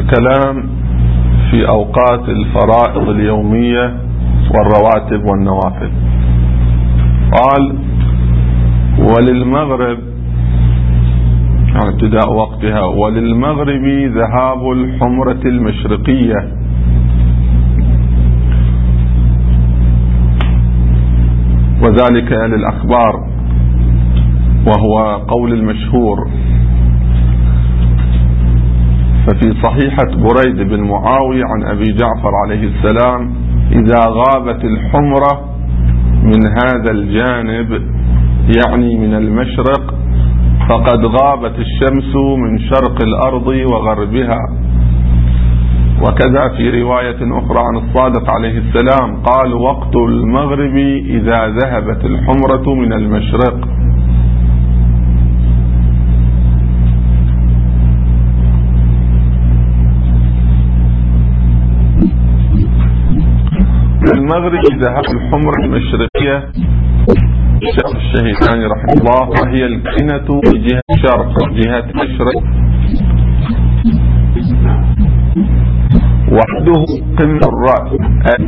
الكلام في أوقات الفرائض اليومية والرواتب والنوافل. قال: وللمغرب ابتداء وقتها، وللمغرب ذهاب الحمرة المشرقية، وذلك للأخبار، وهو قول المشهور. ففي صحيحة بريد بن معاوية عن أبي جعفر عليه السلام: إذا غابت الحمرة من هذا الجانب، يعني من المشرق، فقد غابت الشمس من شرق الأرض وغربها. وكذا في رواية أخرى عن الصادق عليه السلام قال: وقت المغرب إذا ذهبت الحمرة من المشرق. المغرب ذهب الحمرة المشرقية الشيخ الشهيداني رحمه الله، وهي الكنة جهة الشرق، جهة المشرق، وحده قمة الرأس.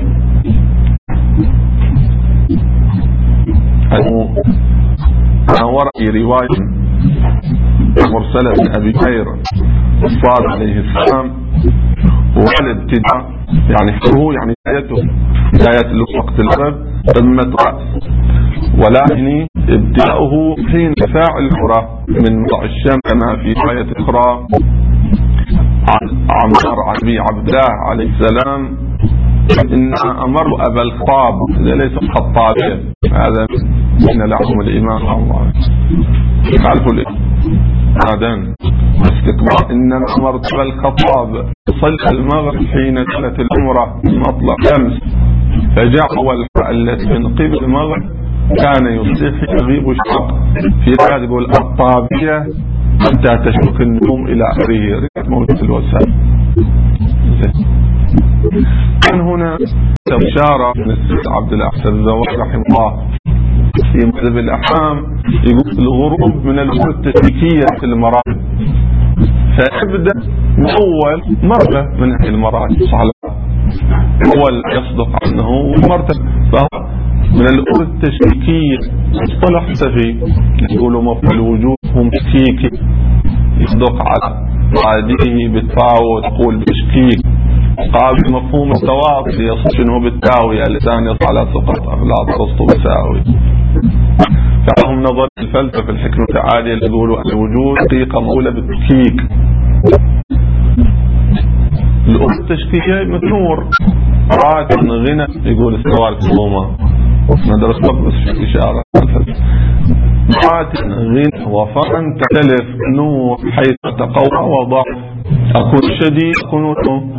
ورأي رواية مرسلة من أبي خير الصادق عليه السلام، والابتداء يعني فهو يعني بداية وقت الغرب قمة رأس، ولكن ابتداؤه حين ارتفاع الحمرة من مطلع الشمس، كما في رواية أخرى عن عمار أبي عبد الله عليه السلام: إن أمر أبا الخطاب، ليس الخطابية، هذا من لعهم الإمام الله خلف الإمام استكبار. إنما أمرت أبا الخطاب صلى المغرب حين كانت العمرة مطلع شمس، فجاء أول التي من قبل المغرب كان يصيح يغيب الشرق، في رواية يقول الطابية حتى تشرق النجوم إلى آخره، موجود في الوسائل. من هنا إشارة من السيد عبد الأحسن الزواج رحمه الله في مذهب الأحكام، يقول الغروب من الأمور التشريكية في المراتب، فيبدأ من أول مرة من هذه المراتب، أول يصدق عنه مرتب، فهو من الأمور التشكيكية. اصطلح سفي يقولوا مفهوم الوجود هم تشكيكي، يصدق على قاعده بالتاء وتقول بتشكيك، قابل مفهوم التواصل يصدق انه بالتاوي، اللسان يصل على سقط أغلاط رسط بساوي. فهم نظر الفلسفة الحكمة العالية اللي يقولوا الوجود حقيقة مولة بالتشكيك. الأمور التشكيكية مثل نور رات غنى، يقول استوار في الظلمة، ندرس بس في إشارة رات غنى وفرن تختلف نور حيث تقوى وضعف، أكون شديد أكون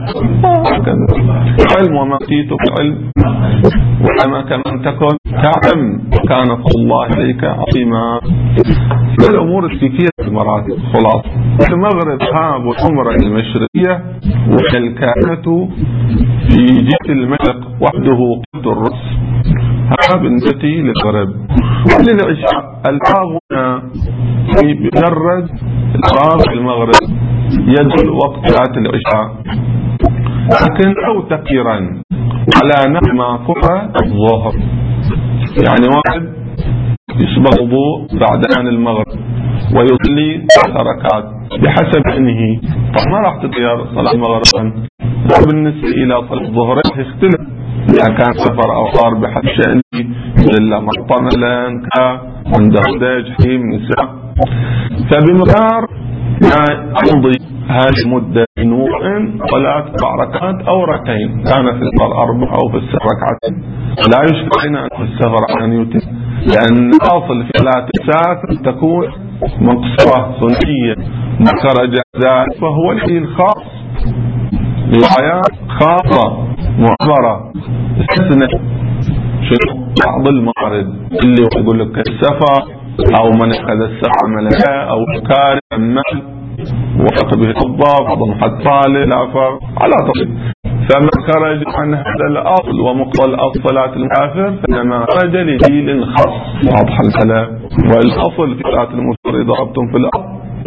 علم وما أتيتك علم وما كمان تكن تعلم كان فضل الله عليك عظيما. الأمور التشكيكية في المراتب. خلاص المغرب هاب الحمرة المشرقية، والكائنة في جهة المشرق وحده قد الرأس، هذا بالنسبة للغرب. وللعشاء الفاظ بمجرد الفاظ في المغرب يدل وقت صلاة العشاء، لكن أو تقيرا على نحو ما فعل الظهر، يعني واحد يصبغ وضوء بعد آن المغرب ويصلي 3 ركعات بحسب انه، طب ما راح تغير صلاة المغرب. بالنسبة إلى صلاة الظهر يختلف، إذا كان سفر أو صار بحسب شأنه إلا محتملا عنده داج حيم نساء، فبمقدار يمضي هذه المدة من وضوء صلاة 4 ركعات أو ركعين، كان في السفر 4 أو في السفر 2 ركعتين، لا يشكل أن في السفر أن يتم، لأن الأصل في صلاة السافر تكون مقصرة سنية، ما خرج ذلك فهو الشيء الخاص، روايات خاصة معبرة استثناء شنو بعض الموارد اللي يقول لك السفر أو من أخذ السفر ملكا أو كارث المال وحط به الضبط بعضهم حد طالع العفر على طريق، فما خرج عن هذا الأصل ومقتضى الأصل صلاة المسافر فإنما خرج لدليل خاص. واضح الكلام. والأصل في صلاة المسافر إذا ضربتم في الأرض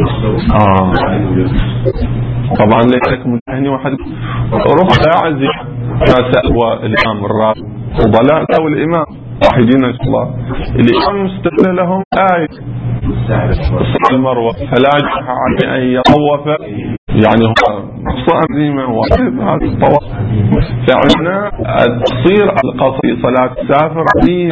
طبعا ليس منتهي واحد رفع عزيز ما سأوى الإمام الرابع وضلاء أو الإمام واحدين إن شاء الله. الإمام استدل لهم آية المروة فلا جناح عليه أن يطوف، يعني هو نص عظيمة واجب هذا الطواف. فعندنا تصير القصر صلاة السافر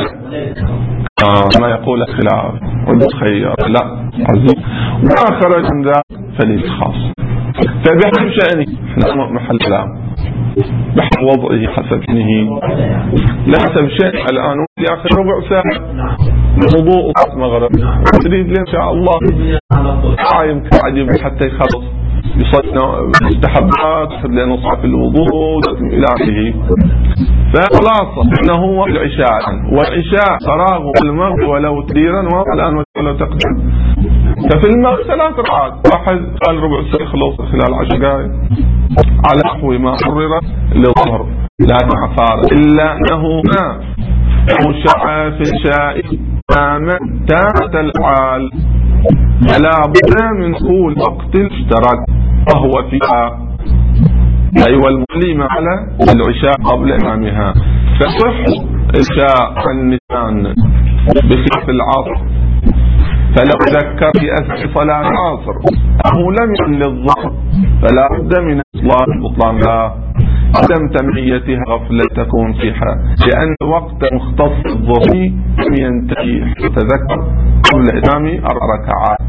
ما يقول خلاف والخير لا عزيز ما خرج من ذا فليس خاص. فبحسب شأنه احنا محل كلام بحسب وضعه حسب شأنه لا حسب شأنه. الآن في آخر ربع ساعة وضوء المغرب تريد لي إن شاء الله يمكن عجيب حتى يخلص يصلي مستحبات لأنه صعب الوضوء إلى آخره. فخلاصة إنه هو العشاء والعشاء فراغ المغرب ولو تديرا والآن ولو تقدم. ففي المغرب 3 ركعات واحد قال ربع ساعة خلص خلال 10 دقائق على نحو ما قرر للظهر لا تعفار إلا أنه ما مشاع في الشاء تامة الحال فلا بد من كل وقت اشترك وهو فيها أيوة المسلمة على العشاء قبل إمامها. فصح عشاء النسان بخلاف العصر فلو ذكر في أثناء صلاة العصر أنه لم يكن للظهر فلا بد من إصلاح بطلانها عدم تمعيتها غفلة تكون فيها لأن وقت مختص الظهر لم ينتهي تذكر قبل إتمام 4 ركعات.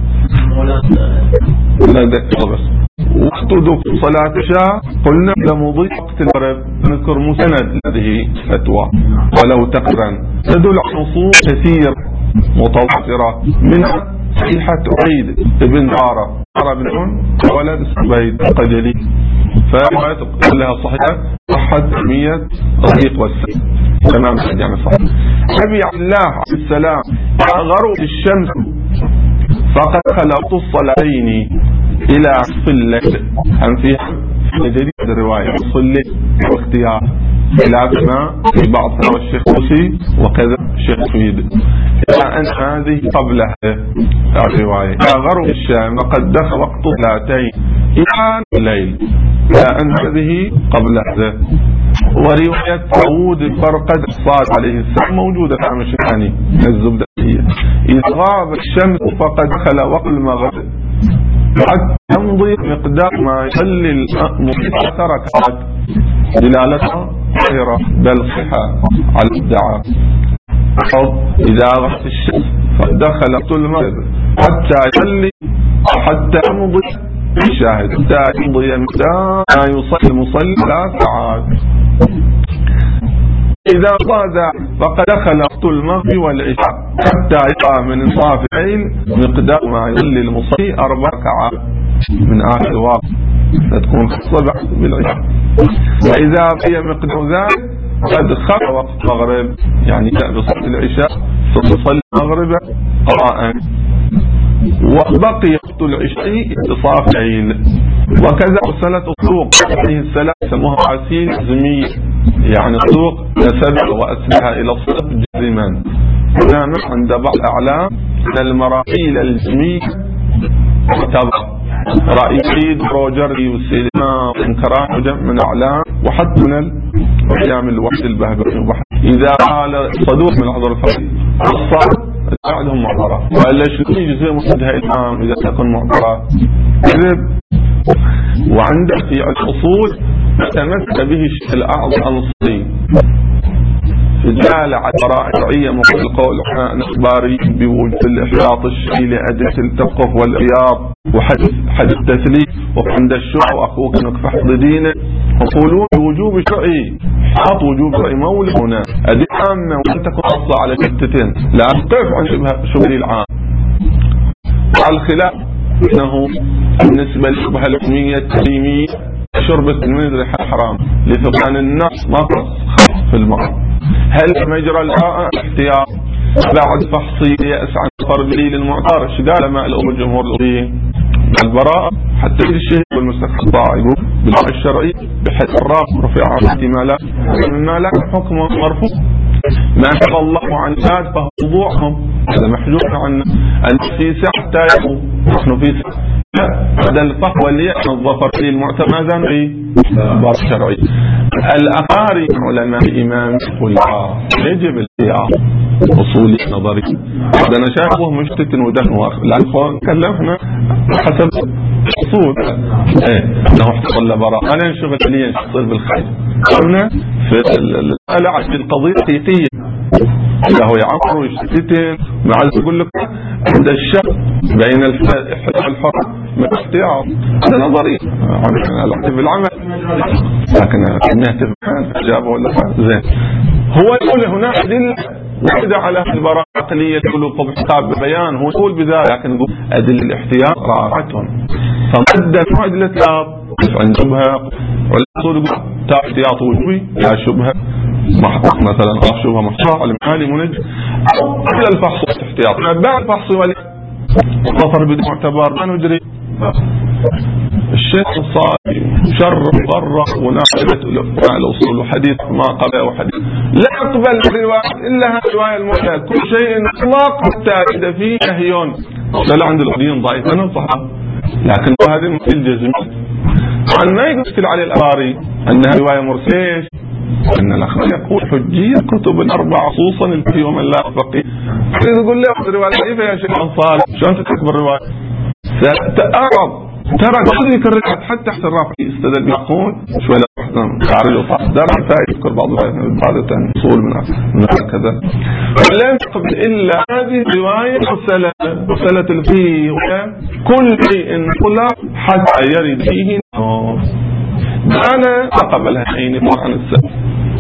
لا ذكر بس وقت دخول صلاة العشاء قلنا لمضي وقت المغرب. نذكر مسند هذه الفتوى ولو تقرا تدل على نصوص كثير متواترة منها صحيحة عيد ابن عارة بن ولد سبيد قجلي فرواية لها صحيحة صحة 100 رقيق والسلام تمام يعني صحيح. أبي عبد الله عليه السلام غروب الشمس فقد خلقت الصلاتين إلى نصف الليل هم فيها جديد الرواية نصف الليل واختيار خلاف ما في بعض الشيخ موسي وكذا الشيخ فيد إلى أن هذه قبل الرواية غروب الشام وقد دخل وقت 2 إلى الليل إلى أن هذه قبل هذا. ورواية داود فرقد صاد عليه السلام موجودة في عام الثاني الزبدة إذا غاب الشمس فقد دخل وقت المغرب حتى يمضي مقدار ما يخلي المصيبة ركعات دلالتها غير بل صحة على الدعاء. إذا غابت الشمس فقد دخل وقت المغرب حتى يمضي الشاهد حتى يمضي مقدار ما يصلي المصلي 3 ساعات. إذا قاد فقد دخل وقت المغرب والعشاء حتى يقع من انصاف الليل مقدار ما يصلي المصلي 4 ركعات من آخر وقت تكون الصبح بالعشاء. وإذا بقي مقدار ذلك قد خلى وقت المغرب يعني بصلاة العشاء تصلي المغرب قراءة وبقي وقت العشاء اتصاف الليل. وكذا أرسلت الطرق عليه السلام سموها عسيل زمية يعني الطرق نسبها وأسلها إلى الصدق جزما. هنا عند بعض الأعلام أن المراحيل الجميع تعتبر رأي سيد روجر والسيدنا انكرام وجمع من الأعلام وحتى من أيام الوحد البهبري. إذا قال صدوق من الحضر الفقهي الصعب بعدهم معطرة وإلا شو يجزي مصدها الإمام إذا تكون معطرة كذب. وعندك في الأصول تمثل به الشيخ الأعظم الأنصاري دال على شرعية مقابل القول الإخباري بوجود الإحراط الشيعي لأدلة التوقف والرياض وحد التثليث وعند الشيوع وأخوك نكفح دينه يقولون بوجوب الشرعي حط وجوب شرعي مولد هنا أدلة عامة وأن تكون خاصة على شتتين لا تقف عن شبه العام. على الخلاف أنه بالنسبة للشبهة الحكمية التسليمية شربة المدر حرام لفقدان النص ما خاص في المرض. هل مجرى الآن احتياط بعد فحصي يأس عن فرق دليل المعتبر قال ما الأمر الجمهور الأصوليين البراءة حتى الشيء والمستحق الضائب بالوحي الشرعي بحيث الراق رفع احتمالا مما لا حكم مرفوع ما شاء الله عن ذات فهو موضوعهم، هذا محجوب عنا. أن في ساعة حتى يقوم نحن في ساعة هذا الفقه واللي الظفر في المعتمد في باب شرعي. الأقاري علماء الإمام يقول يجب الاختيار أصولي نظري. هذا أنا شايفه مشتت ودهن الأخوان كلمنا حسب أصول لو احتفل لبراء أنا نشغل لي نشتغل بالخير قلنا في القضية حقيقية له يعمر ويشتتين مع يقول لك عند الشق بين الحر من الاختيار هذا نظري في العمل، لكن نهتف جابه ولا زين. هو يقول هناك أدلة واحدة على البراءة العقلية تقول قبل بيان، هو يقول بذلك، لكن يقول أدلة الاحتياط راعتهم فمدة أدلة لا عن شبهة ولا تقول احتياط وجوي لا شبهة مثلا شبهة محصورة على محالي منجم قبل الفحص والاحتياط بعد الفحص والظفر بالمعتبر ما نجري الشيخ الصالح شر غرق وناقلة الأصول وحديث ما قبل وحديث لا يقبل الرواية إلا هذه الرواية المعتاد كل شيء إطلاق حتى إذا فيه نهيون لا عند الأخرين ضعيف أنا صحة، لكن هذه المثل الجزمي عن ما يشكل على الأباري أنها رواية مرسلة أن الأخبار يقول حجية كتب الأربعة خصوصا الفقه ومن لا فقيه. يقول له رواية ضعيفة يا شيخ أنصاري شلون تكتب الرواية؟ ستأعرض ترى كذلك الروايات حتى احسن رافع استدل يقول شوي لا تعرض وطاق درع يذكر بعض الروايات أصول من هكذا لا يقبل إلا هذه الرواية مسألة الفقه كل شيء كله حتى يرد فيه أنا أقبلها حين عن السلف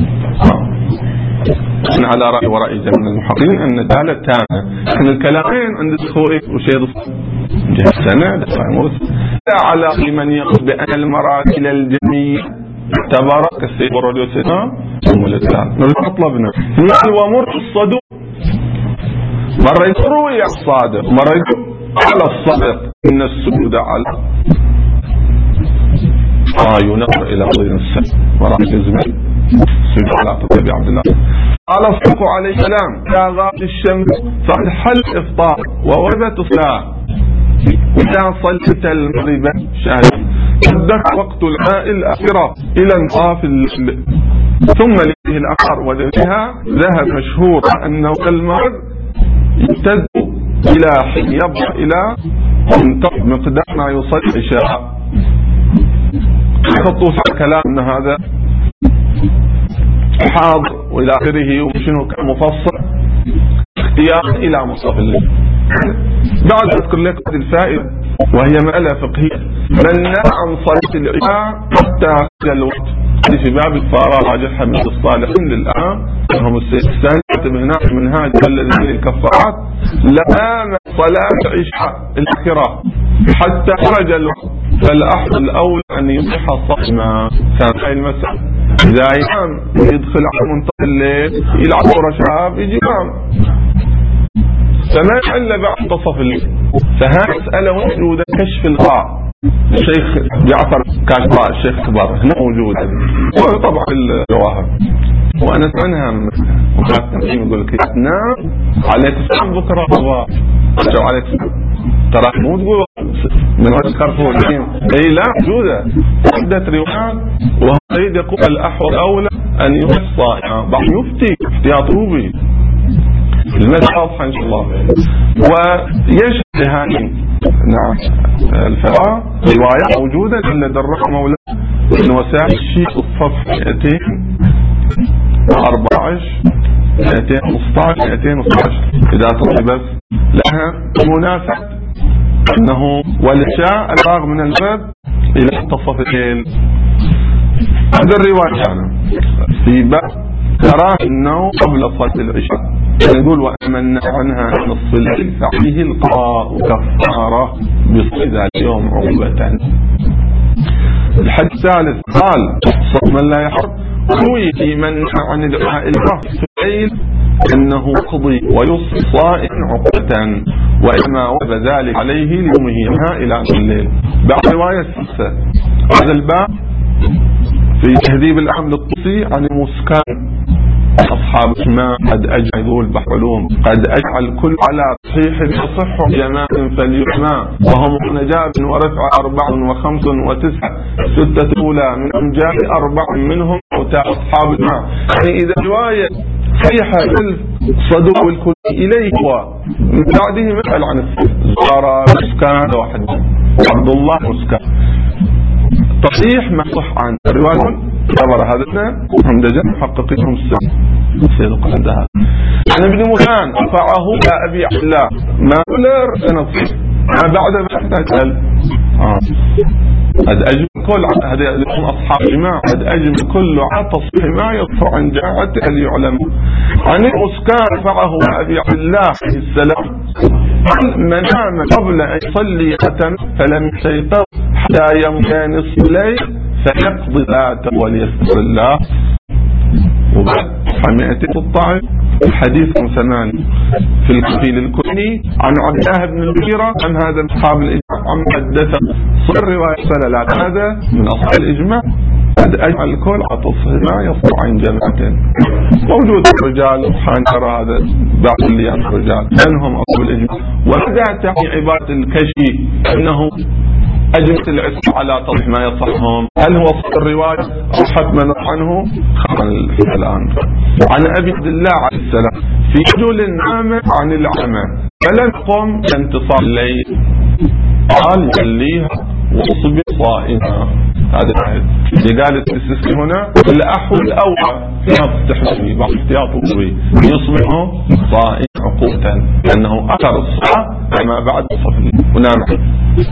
على رأي ورأي جميع المحققين أن الدالة تامة. إحنا الكلامين عند الخوئي وشيء جهة سنة لا على من يقول بأن المراسل الجميع تبارك السيد والرجل السيدنا ثم الإسلام نريد مطلبنا ومر الصدوق مرة يروي الصادق مرة يقول على الصادق إن السجود على ينظر إلى غير السلف وراء الزمان سجود على طبيب عبد الله على الصدق عليه السلام يا غاب الشمس فحل إفطار ووجبت الصلاة وإذا صلت المغرب شاهد صدق وقت الماء الآخرة إلى انصاف الليل ثم ليه الآخر ودفها ذهب مشهور أنه المغرب يمتد إلى حين يبقى إلى مقدار ما يصل العشاء. يحطوا في الكلام أن هذا حاضر وإلى آخره وشنو كان مفصل اختيار إلى منتصف الليل. بعد أذكر لك هذه الفائدة وهي مسألة فقهية من نهى عن صلاة العشاء حتى في الوقت في باب الفراغ عجل حميد الصالحين للآن هم السادسة من هذه الذين الكفارات لأمام صلاة عشاء الآخرة حتى خرج الوقت فالأحد الأول أن يصبح صائما. كان هاي المسألة إذا أيام يدخل على منتصف الليل يلعب كرة شباب يجي نام فما يحل بعد منتصف الليل. فهذه مسألة موجودة كشف الغاء الشيخ جعفر كاشفاء الشيخ كبار هنا موجودة وطبعا الجواهر وأنا سمعنها وكانت تنقيم يقول لك نام عليك السلام بكرة رجعوا عليك ترى مو تقول من وجه كارفور اي لا موجودة عدة روايات وهو يقول الأحوال أولى أن يحصى بعض يفتي احتياط روبي المسألة واضحة إن شاء الله. ويشهد هذه نعم الفقه رواية موجودة إلا درح مولى ابن وسائل الشيء الصف 214 215 216 إذا تطلع بس لها مناسبة أنه والعشاء الفراغ من الباب إلى منتصف الليل. هذا الرواية يعني في باب كراهة النوم قبل صلاة العشاء يقول وأمن عنها نصف الليل فعليه القضاء كفارة بصيد اليوم عقبة. الحديث الثالث قال صوم لا يحرم روي من عن الدعاء الرهب في الليل أنه قضي ويصبح صائم عقبة وإما وجب ذلك عليه ليومه إلى الليل. بعد رواية السادسة هذا الباب في تهذيب الأمن الطوسي عن المسكان أصحاب الإجماع قد أجمع يقول بحلوم قد أجمع الكل على صحيح يصح جماع فليجمع وهم نجاب ورفع 4 و5 و9 6 أولى من أمجاد 4 منهم أصحاب الإجماع. يعني إذا رواية صحيحة الصدوق والكل إليه ومن بعده مسأل عن زهرة مسكان واحد عبد الله مسكان تصحيح ما صح عن الرواية خبر هذا هم دجال محققينهم السيد عندها عن ابن مسكان رفعه إلى أبي عبد الله ما ما بعد ما يحتاج قد أجمع كل هذا لهم أصحاب الجماعة قد أجمع كل عطس ما يصح عن جماعته ليعلم. عن المسكان رفعه أبي عبد الله عليه السلام من نام قبل أن يصلي فلم يستيقظ حتى يمضي نصف الليل فيقضي ذاته وليستغفر الله. وبعد 116 حديث سمان في الكفيل الكلي عن عبد الله بن المغيرة عن هذا أصحاب الإجماع عن حدث صر رواية سلالات هذا من أصحاب الإجماع قد أجمع الكل عطف ما يصدر عن جماعة موجود الرجال حانر هذا بعض اللي عن الرجال أنهم أصحاب الإجماع. وهذا تعني عبارة الكشي أنه أجمع العسل على تصحيح ما يصحهم. هل هو صدر الرواية أو حتما عنه الآن عن أبي عبد الله عليه السلام في رجل نام عن العمى فلم قم انتصار الليل قال يليها واصبح صائما. هذا اللي قالت الاستسلام هنا الأحو الأول يستحوي بعض احتياطه يصبح صائما عقوبة لأنه أثر الصلاة كما بعد الصفر ونام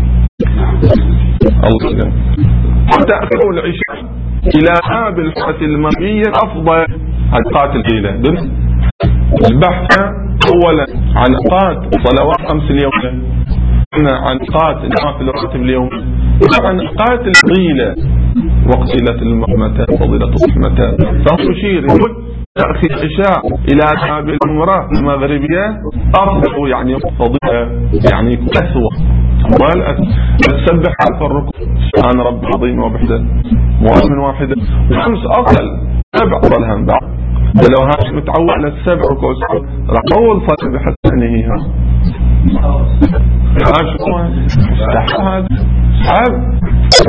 الله. وتأخر العشاء إلى باب الحرة المرئية أفضل أوقات الليلة. البحث أولا عن أوقات صلوات 5 اليوم، عن أوقات النوافل الراتب اليوم، عن أوقات الطويلة وقت ليلة المغمتة فضيلة الصحمة. فهو يشير يقول تأخير العشاء إلى باب المرأة المغربية أفضل يعني فضيلة يعني أسوأ تسبح على الركوع سبحان رب العظيم وبحده مؤمن واحدة 5 أفضل 7 أفضل هم بعض. لو هاش متعود على 7 ركوع راح أول صلاة بحث عنها هاش هذا صعب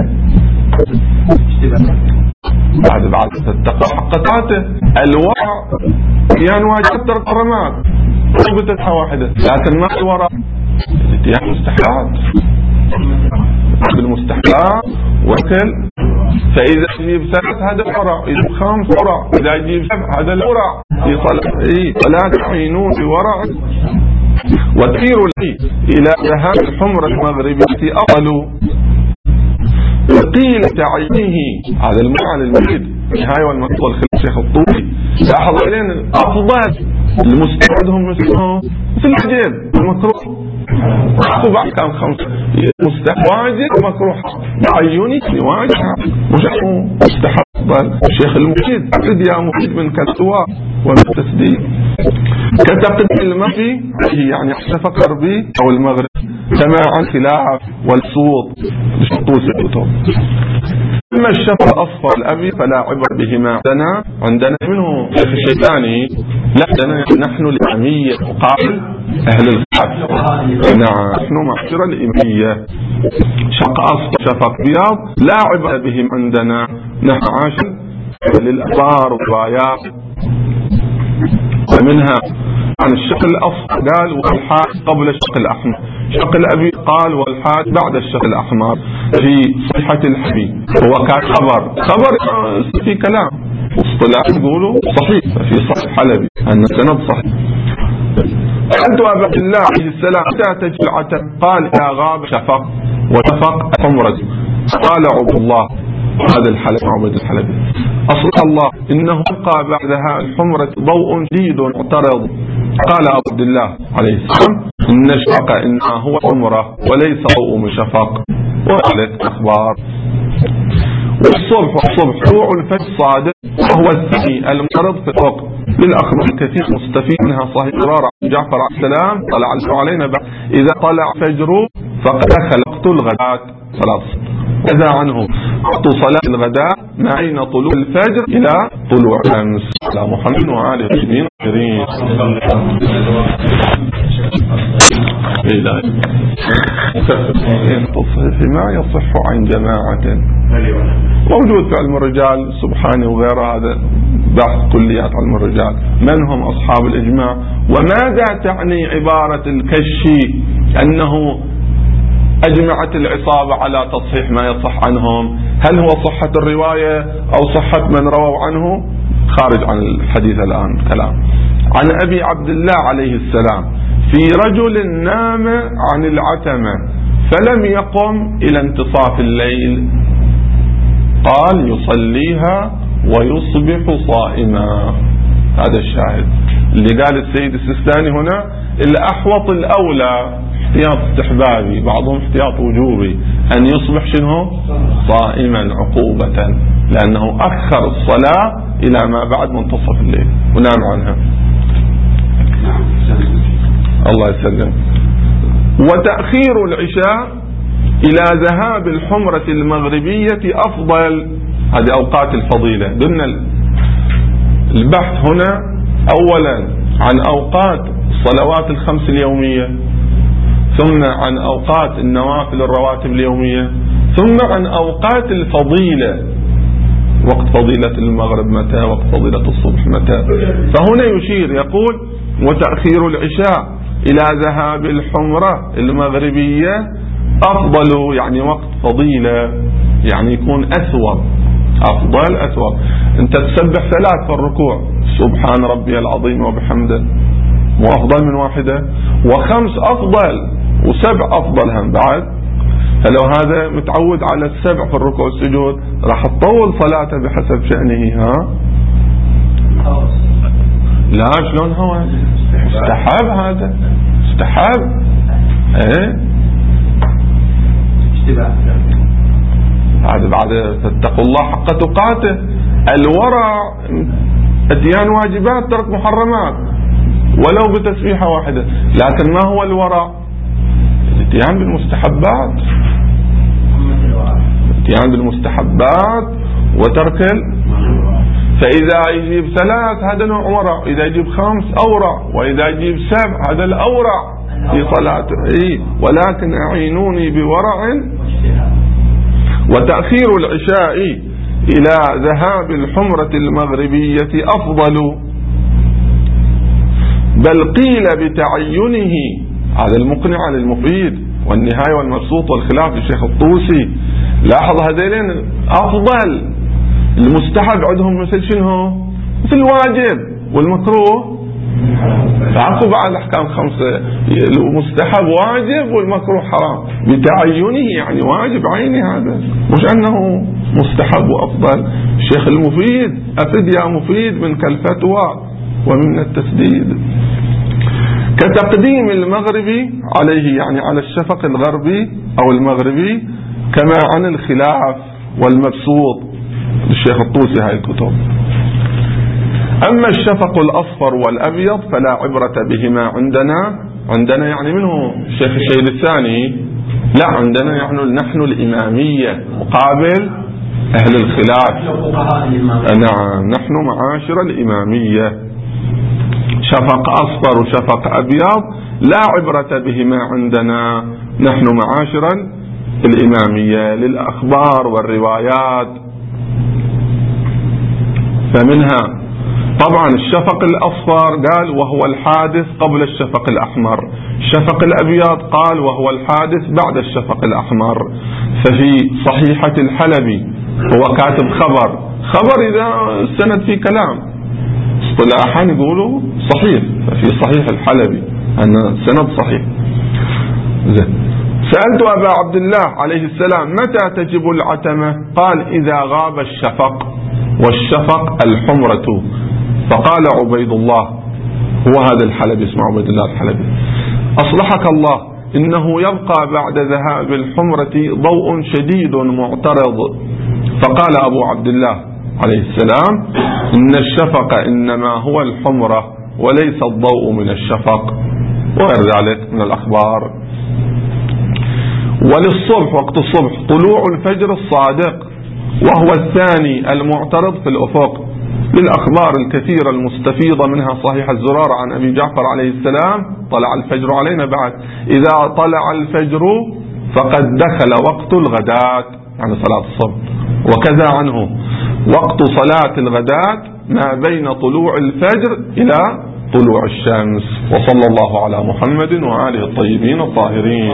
بعد تتقى حقاته الورع يعني واجب ترك الرماد وقتها واحدة لكن ما الورع اتيان مستحقات بالمستحقات وكل. فإذا يجيب 3 هذا الورع، إذا 5 ورع، إذا يجيب 7 هذا الورع. فلا تعينون بورع وتثيروا إلى ذهاب الحمرة المغربية أقلوا قيل تعيينه. هذا المعنى المفيد النهاية والمقصود الشيخ الطوفي لاحظ علينا الأفضل المستعد هم مثل الحجاب المكروه وبعد كان 5 واجب مكروه عيوني واجب مش مستحب. الشيخ المفيد أكد يا مفيد من كالسواء والتسديد كتقديم المفي يعني احتفكر به أو المغرب سماعا خلاف والصوت لشطوس الكتب. أما الشفع الأصفر الأبي فلا عبر بهما عندنا منه شيخ الشيطاني لا نحن الإمامية مقابل أهل الخلاف. نحن معشر الإمامية شق أصفر شفق بياض لا عبر بهم عندنا نحن عاشر للأخبار والروايات. ومنها عن الشق الأصفر قال والحاد قبل الشق الأحمر، شق الأبي قال والحاد بعد الشق الأحمر في صحة الحبي. هو كان خبر في كلام واصطلاح يقولوا صحيح في صحيح حلبي أن السند صحيح. أنت أبا عبد الله عليه السلام متى تجلعة قال يا غاب شفق وشفق حمرة. قال عبد الله هذا الحلبي عبد الحلبي أصلح الله إنه يبقى بعدها الحمرة ضوء جديد معترض. قال عبد الله عليه السلام إن الشفق إنها هو حمرة وليس ضوء من شفق. وقالت أخبار والصبح طلوع الفجر صادق وهو الثاني المعترض في الوقت. للأخبار الكثير مستفيد منها صحيح قرار جعفر عليه السلام طلع علينا إذا طلع فجر فقد دخل وقت الغداة خلاص كذا عنه وقت صلاة الغداء ما بين طلوع الفجر إلى طلوع الشمس. على محمد وعلى آله الكريم. التصحيح ما يصح عن جماعة موجود في علم الرجال سبحانه وغيره، هذا بحث كليات علم الرجال. من هم أصحاب الإجماع؟ وماذا تعني عبارة الكشي أنه أجمعت العصابة على تصحيح ما يصح عنهم؟ هل هو صحة الرواية أو صحة من رووا عنه؟ خارج عن الحديث الآن كلام. عن أبي عبد الله عليه السلام في رجل نام عن العتمة فلم يقم إلى انتصاف الليل قال يصليها ويصبح صائما. هذا الشاهد اللي قال السيد السيستاني هنا. الأحوط الأولى احتياط استحبابي، بعضهم احتياط وجوبي، أن يصبح شنو صائما عقوبة، لأنه أخر الصلاة إلى ما بعد منتصف الليل ونام عنها. الله يسلم. وتأخير العشاء إلى ذهاب الحمرة المغربية أفضل. هذه أوقات الفضيلة ضمن البحث هنا. أولا عن أوقات الصلوات الخمس اليومية، ثم عن أوقات النوافل الرواتب اليومية، ثم عن أوقات الفضيلة. وقت فضيلة المغرب متى، وقت فضيلة الصبح متى. فهنا يشير يقول وتأخير العشاء إلى ذهاب الحمرة المغربية أفضل، يعني وقت فضيلة، يعني يكون أثوب، أفضل أثوب. أنت تسبح 3 في الركوع سبحان ربي العظيم وبحمده، مو أفضل من واحدة؟ و5 أفضل، و7 أفضل هم بعد. فلو هذا متعود على 7 في الركوع والسجود راح تطول صلاته بحسب شأنه. ها لا شلون هو استحاب، هذا استحاب. هذا بعد فاتقوا الله حق تقاته. الورع اتيان واجبات ترك محرمات ولو بتسبيحة واحدة، لكن ما هو الورع؟ الاتيان بالمستحبات، الاتيان بالمستحبات وترك فإذا يجيب 3 هذا نوع ورع، إذا يجيب 5 أورع، وإذا يجيب 7 هذا الأورع في صلاته. ولكن أعينوني بورع. وتأخير العشاء إلى ذهاب الحمرة المغربية أفضل، بل قيل بتعينه. هذا المقنع للمفيد والنهاية والمبسوط والخلاف للشيخ الطوسي. لاحظ هذين أفضل. المستحب عندهم مثل شنو؟ مثل الواجب والمكروه. تعقب على الأحكام 5، المستحب واجب والمكروه حرام بتعينه، يعني واجب عيني. هذا مش أنه مستحب وأفضل. الشيخ المفيد أفد يا مفيد منك الفتوى ومن التسديد. كتقديم المغربي عليه، يعني على الشفق الغربي أو المغربي، كما عن الخلاف والمبسوط للشيخ الطوسي هاي الكتب. أما الشفق الأصفر والأبيض فلا عبرة بهما عندنا يعني منه الشيخ الشهيد الثاني، لا عندنا يعني نحن الإمامية مقابل أهل الخلاف. نعم نحن معاشر الإمامية. شفق أصفر وشفق أبيض لا عبرة بهما عندنا نحن معاشر الإمامية للأخبار والروايات. فمنها طبعا الشفق الأصفر قال وهو الحادث قبل الشفق الأحمر، الشفق الأبيض قال وهو الحادث بعد الشفق الأحمر. ففي صحيحة الحلبي هو كاتب خبر إذا السند في كلام اصطلاحا يقولوا صحيح، ففي صحيح الحلبي أن السند صحيح. سألت أبا عبد الله عليه السلام متى تجب العتمة؟ قال إذا غاب الشفق، والشفق الحمرة. فقال عبيد الله، هو هذا الحلبي اسمه عبيد الله الحلبي، أصلحك الله إنه يبقى بعد ذهاب الحمرة ضوء شديد معترض. فقال أبو عبد الله عليه السلام إن الشفق إنما هو الحمرة وليس الضوء من الشفق، وغير ذلك من الأخبار. وللصبح وقت الصبح طلوع الفجر الصادق، وهو الثاني المعترض في الأفق، للأخبار الكثيرة المستفيضة منها صحيح الزرار عن أبي جعفر عليه السلام: طلع الفجر علينا بعد، إذا طلع الفجر فقد دخل وقت الغداة، يعني صلاة الصبح. وكذا عنه وقت صلاة الغداة ما بين طلوع الفجر إلى طلوع الشمس. وصلى الله على محمد وآله الطيبين الطاهرين.